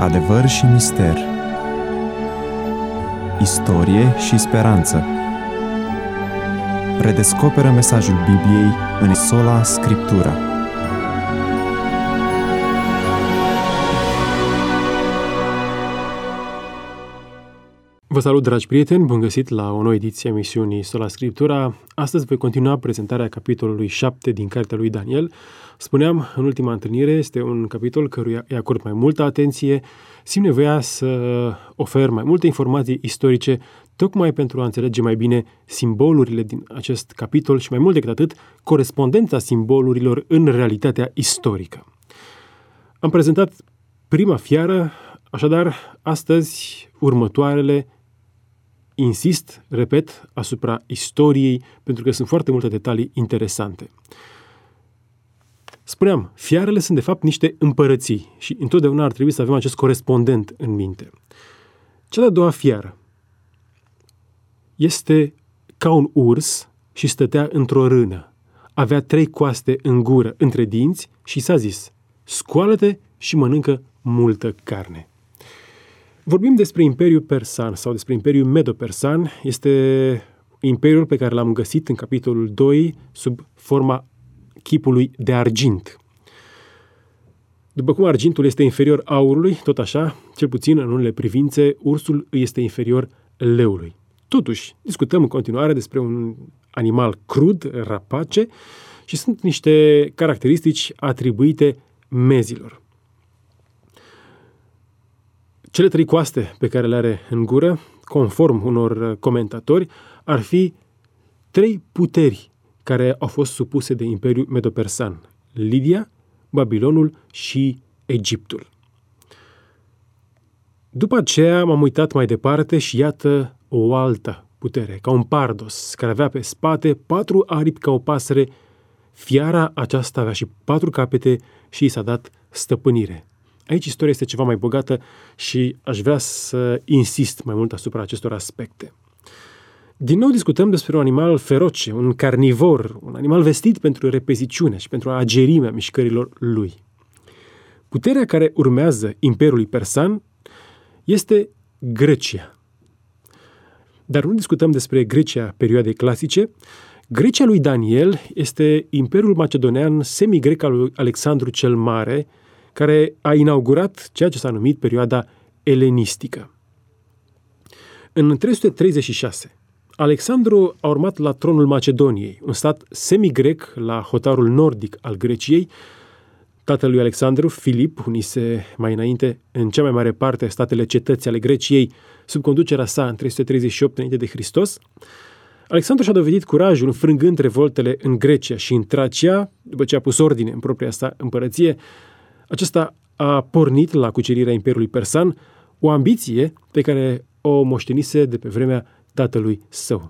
Adevăr și mister, istorie și speranță. Redescoperă mesajul Bibliei în Sola Scriptura. Vă salut, dragi prieteni, bun găsit la o nouă ediție a emisiunii Sola Scriptura. Astăzi voi continua prezentarea capitolului 7 din cartea lui Daniel. Spuneam, în ultima întâlnire, este un capitol căruia îi acord mai multă atenție, simt nevoia să ofer mai multe informații istorice, tocmai pentru a înțelege mai bine simbolurile din acest capitol și, mai mult decât atât, corespondența simbolurilor în realitatea istorică. Am prezentat prima fiară, așadar, astăzi următoarele. Insist, repet, asupra istoriei, pentru că sunt foarte multe detalii interesante. Spuneam, fiarele sunt de fapt niște împărății și întotdeauna ar trebui să avem acest corespondent în minte. Cea de-a doua fiară este ca un urs și stătea într-o rână. Avea 3 coaste în gură, între dinți, și s-a zis: scoală-te și mănâncă multă carne. Vorbim despre Imperiul Persan sau despre Imperiul Medo-Persan. Este imperiul pe care l-am găsit în capitolul 2 sub forma chipului de argint. După cum argintul este inferior aurului, tot așa, cel puțin în unele privințe, ursul îi este inferior leului. Totuși, discutăm în continuare despre un animal crud, rapace, și sunt niște caracteristici atribuite mezilor. Cele 3 coaste pe care le are în gură, conform unor comentatori, ar fi 3 puteri care au fost supuse de Imperiul Medo-Persan: Lidia, Babilonul și Egiptul. După aceea m-am uitat mai departe și iată o altă putere, ca un pardos, care avea pe spate 4 aripi ca o pasăre. Fiara aceasta avea și 4 capete și i s-a dat stăpânire. Aici istoria este ceva mai bogată și aș vrea să insist mai mult asupra acestor aspecte. Din nou discutăm despre un animal feroce, un carnivor, un animal vestit pentru repeziciune și pentru agerimea mișcărilor lui. Puterea care urmează Imperiului Persan este Grecia. Dar nu discutăm despre Grecia perioadei clasice. Grecia lui Daniel este Imperiul Macedonean semi-grec al lui Alexandru cel Mare, care a inaugurat ceea ce s-a numit perioada elenistică. În 336, Alexandru a urmat la tronul Macedoniei, un stat semi-grec la hotarul nordic al Greciei. Tatălui Alexandru, Filip, unise mai înainte în cea mai mare parte statele cetăți ale Greciei sub conducerea sa în 338 înainte de Hristos. Alexandru și-a dovedit curajul înfrângând revoltele în Grecia și în Tracia, după ce a pus ordine în propria sa împărăție. Acesta a pornit la cucerirea Imperiului Persan, o ambiție pe care o moștenise de pe vremea tatălui său.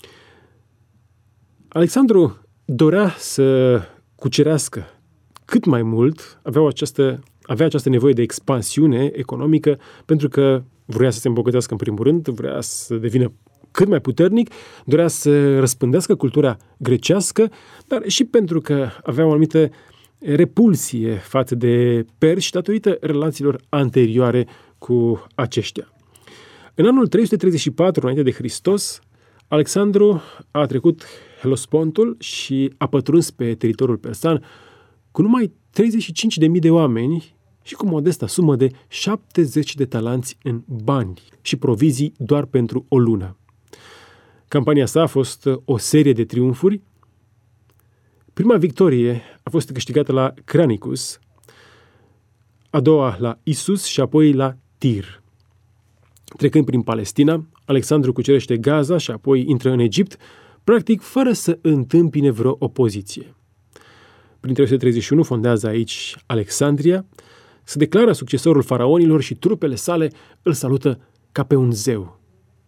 Alexandru dorea să cucerească cât mai mult, avea această nevoie de expansiune economică, pentru că vrea să se îmbogățească în primul rând, vrea să devină cât mai puternic, dorea să răspândească cultura grecească, dar și pentru că avea o anumită repulsie față de perși datorită relațiilor anterioare cu aceștia. În anul 334 înainte de Hristos, Alexandru a trecut Helospontul și a pătruns pe teritoriul persan cu numai 35.000 de oameni și cu modesta sumă de 70 de talanți în bani și provizii doar pentru o lună. Campania sa a fost o serie de triumfuri. Prima victorie a fost câștigată la Cranicus, a doua la Isus și apoi la Tir. Trecând prin Palestina, Alexandru cucerește Gaza și apoi intră în Egipt, practic fără să întâmpine vreo opoziție. Prin 331 fondează aici Alexandria, se declară succesorul faraonilor și trupele sale îl salută ca pe un zeu.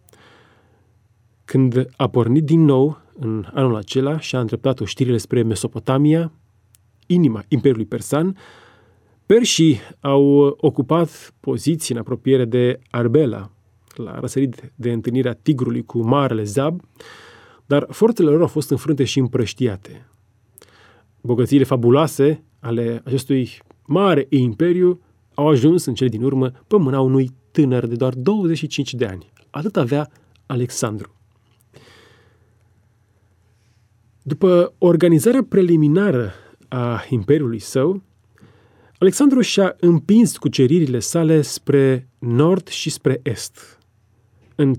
Când a pornit din nou în anul acela și a îndreptat oștirile spre Mesopotamia, inima Imperiului Persan, perșii au ocupat poziții în apropiere de Arbela, la răsărit de întâlnirea Tigrului cu Marele Zab, dar forțele lor au fost înfrânte și împrăștiate. Bogățiile fabuloase ale acestui mare imperiu au ajuns în cele din urmă pe mâna unui tânăr de doar 25 de ani. Atât avea Alexandru. După organizarea preliminară a imperiului său, Alexandru și-a împins cuceririle sale spre nord și spre est. În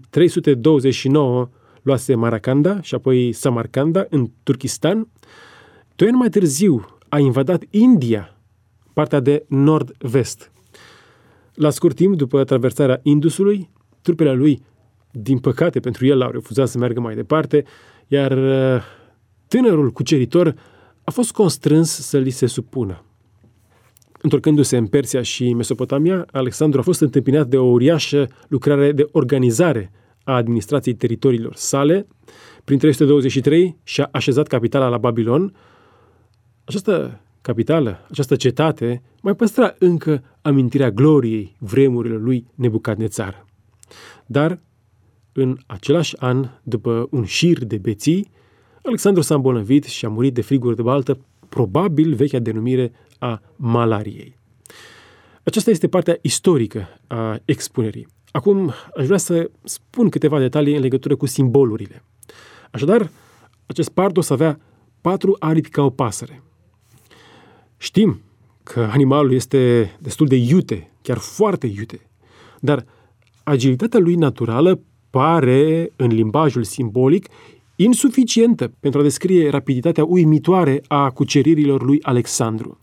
329 luase Maracanda și apoi Samarcanda în Turkistan. 2 ani mai târziu a invadat India, partea de nord-vest. La scurt timp după traversarea Indusului, trupele lui, din păcate pentru el, au refuzat să meargă mai departe, iar tânărul cuceritor a fost constrâns să li se supună. Întorcându-se în Persia și Mesopotamia, Alexandru a fost întâmpinat de o uriașă lucrare de organizare a administrației teritoriilor sale. Prin 323 și-a așezat capitala la Babilon. Această capitală, această cetate, mai păstra încă amintirea gloriei vremurilor lui Nebucadnețar. Dar, în același an, după un șir de beții, Alexandru s-a îmbolnăvit și a murit de friguri de baltă, probabil vechea denumire a malariei. Aceasta este partea istorică a expunerii. Acum aș vrea să spun câteva detalii în legătură cu simbolurile. Așadar, acest pardos avea 4 aripi ca o pasăre. Știm că animalul este destul de iute, chiar foarte iute, dar agilitatea lui naturală pare, în limbajul simbolic, insuficientă pentru a descrie rapiditatea uimitoare a cuceririlor lui Alexandru.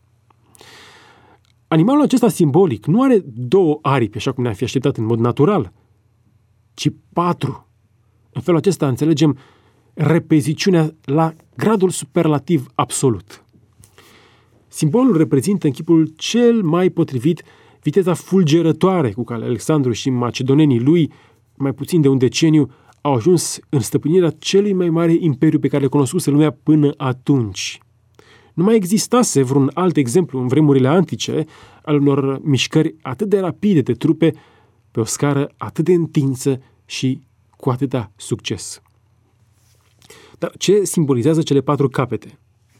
Animalul acesta simbolic nu are 2 aripi, așa cum ne-am fi așteptat în mod natural, ci 4. În felul acesta înțelegem repeziciunea la gradul superlativ absolut. Simbolul reprezintă în chipul cel mai potrivit viteza fulgerătoare cu care Alexandru și macedonenii lui, mai puțin de un deceniu, au ajuns în stăpânirea celui mai mare imperiu pe care le cunoscuse lumea până atunci. Nu mai existase vreun alt exemplu în vremurile antice al unor mișcări atât de rapide de trupe pe o scară atât de întinsă și cu atâta succes. Dar ce simbolizează cele 4 capete?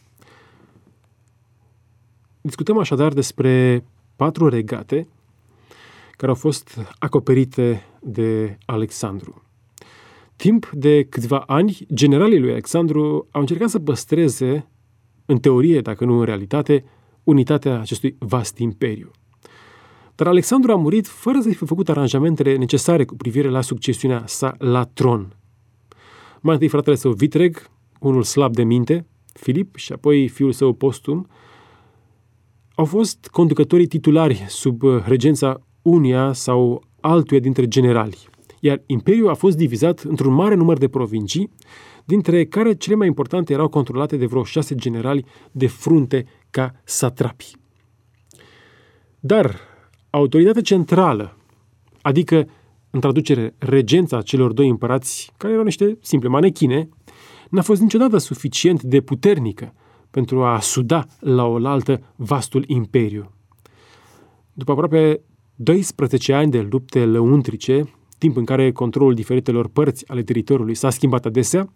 Discutăm așadar despre 4 regate care au fost acoperite de Alexandru. Timp de câțiva ani, generalii lui Alexandru au încercat să păstreze, în teorie, dacă nu în realitate, unitatea acestui vast imperiu. Dar Alexandru a murit fără să fi făcut aranjamentele necesare cu privire la succesiunea sa la tron. Mai întâi fratele său Vitreg, unul slab de minte, Filip, și apoi fiul său Postum, au fost conducătorii titulari sub regența unuia sau altuia dintre generali, iar imperiul a fost divizat într-un mare număr de provincii, dintre care cele mai importante erau controlate de vreo 6 generali de frunte ca satrapi. Dar autoritatea centrală, adică, în traducere, regența celor 2 împărați, care erau niște simple manechine, n-a fost niciodată suficient de puternică pentru a suda la oaltă vastul imperiu. După aproape 12 ani de lupte lăuntrice, timp în care controlul diferitelor părți ale teritoriului s-a schimbat adesea,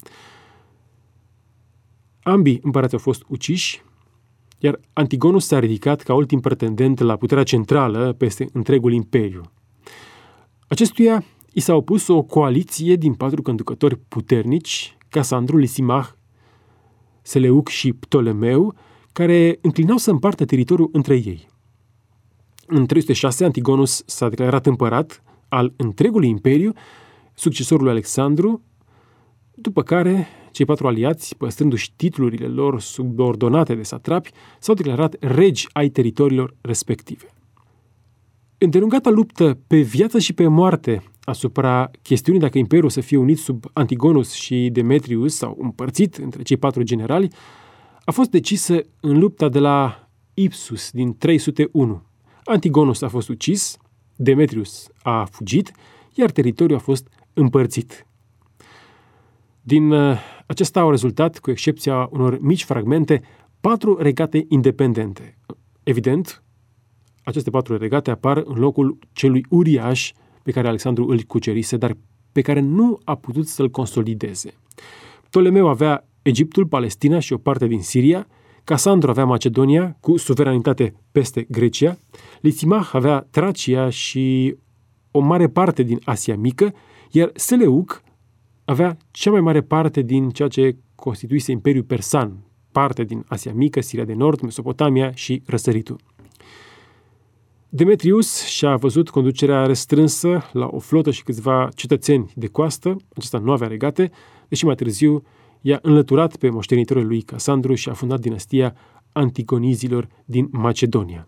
ambii împărați au fost uciși, iar Antigonus s-a ridicat ca ultim pretendent la puterea centrală peste întregul imperiu. Acestuia i s-a opus o coaliție din 4 conducători puternici, Casandru, Lisimach, Seleuc și Ptolemeu, care înclinau să împartă teritoriul între ei. În 306, Antigonus s-a declarat împărat al întregului imperiu, succesorul lui Alexandru, după care cei 4 aliați, păstrându-și titlurile lor subordonate de satrapi, s-au declarat regi ai teritoriilor respective. Îndelungata luptă pe viață și pe moarte asupra chestiunii dacă imperiul să fie unit sub Antigonus și Demetrius sau împărțit între cei 4 generali a fost decisă în lupta de la Ipsus din 301. Antigonus a fost ucis, Demetrius a fugit, iar teritoriul a fost împărțit. Din acesta au rezultat, cu excepția unor mici fragmente, 4 regate independente. Evident, aceste 4 regate apar în locul celui uriaș pe care Alexandru îl cucerise, dar pe care nu a putut să-l consolideze. Ptolemeu avea Egiptul, Palestina și o parte din Siria, Casandru avea Macedonia cu suveranitate peste Grecia, Lisimach avea Tracia și o mare parte din Asia Mică, iar Seleuc avea cea mai mare parte din ceea ce constituise Imperiul Persan, parte din Asia Mică, Siria de Nord, Mesopotamia și Răsăritul. Demetrius și-a văzut conducerea restrânsă la o flotă și câțiva cetățeni de coastă, acesta nu avea regate, deși mai târziu i-a înlăturat pe moștenitorul lui Casandru și a fundat dinastia Antigonizilor din Macedonia.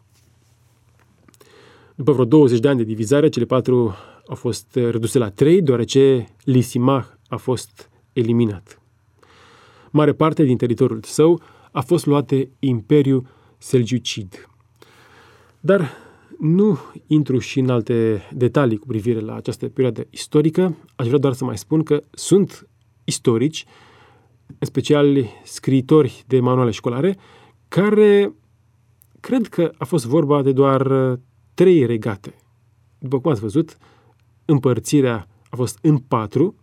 După vreo 20 de ani de divizare, cele 4 au fost reduse la 3, deoarece Lisimach a fost eliminat. Mare parte din teritoriul său a fost luat de Imperiul Selgiucid. Dar nu intru și în alte detalii cu privire la această perioadă istorică. Aș vrea doar să mai spun că sunt istorici, în special scriitori de manuale școlare, care cred că a fost vorba de doar 3 regate. După cum ați văzut, împărțirea a fost în 4,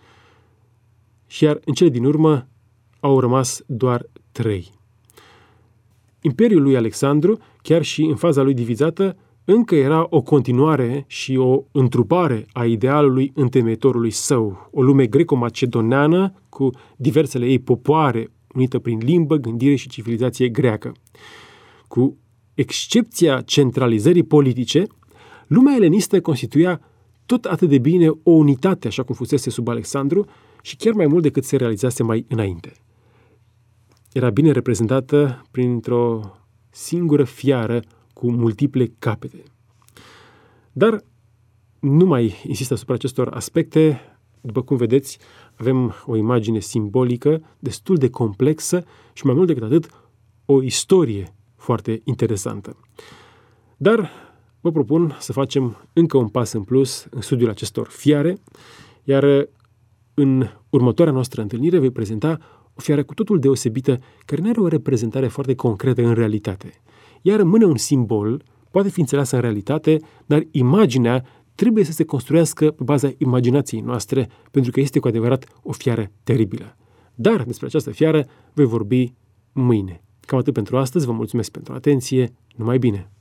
și iar în cele din urmă au rămas doar 3. Imperiul lui Alexandru, chiar și în faza lui divizată, încă era o continuare și o întrupare a idealului întemeitorului său, o lume greco-macedoneană cu diversele ei popoare, unită prin limbă, gândire și civilizație greacă. Cu excepția centralizării politice, lumea elenistă constituia tot atât de bine o unitate, așa cum fusese sub Alexandru, și chiar mai mult decât se realizase mai înainte. Era bine reprezentată printr-o singură fiară cu multiple capete. Dar nu mai insist asupra acestor aspecte. După cum vedeți, avem o imagine simbolică destul de complexă și mai mult decât atât, o istorie foarte interesantă. Dar vă propun să facem încă un pas în plus în studiul acestor fiare, iar în următoarea noastră întâlnire voi prezenta o fiară cu totul deosebită, care nu are o reprezentare foarte concretă în realitate. Ea rămâne un simbol, poate fi înțeleasă în realitate, dar imaginea trebuie să se construiască pe baza imaginației noastre, pentru că este cu adevărat o fiară teribilă. Dar despre această fiară voi vorbi mâine. Cam atât pentru astăzi, vă mulțumesc pentru atenție, numai bine!